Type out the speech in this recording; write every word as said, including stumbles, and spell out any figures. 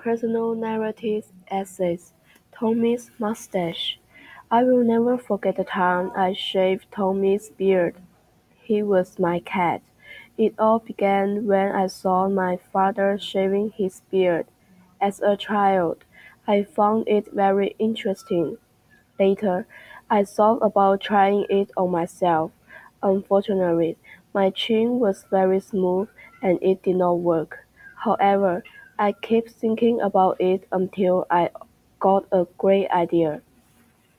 personal narrative essays, Tommy's mustache. I will never forget the time I shaved Tommy's beard. He was my cat. It all began when I saw my father shaving his beard. As a child, I found it very interesting. Later, I thought about trying it on myself. Unfortunately, my chin was very smooth and it did not work. However, I kept thinking about it until I got a great idea.